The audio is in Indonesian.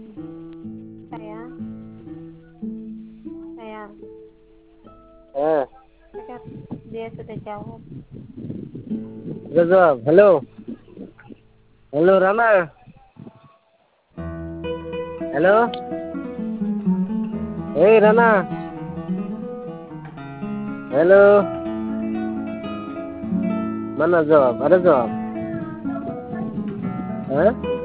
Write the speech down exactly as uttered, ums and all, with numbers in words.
Sayang, sayang. Eh, Dekat. Dia sudah jawab. sudah jawab. Halo. Halo, Rama. Halo. Hei, Rama. Halo. Mana jawab? Ada jawab? Hah?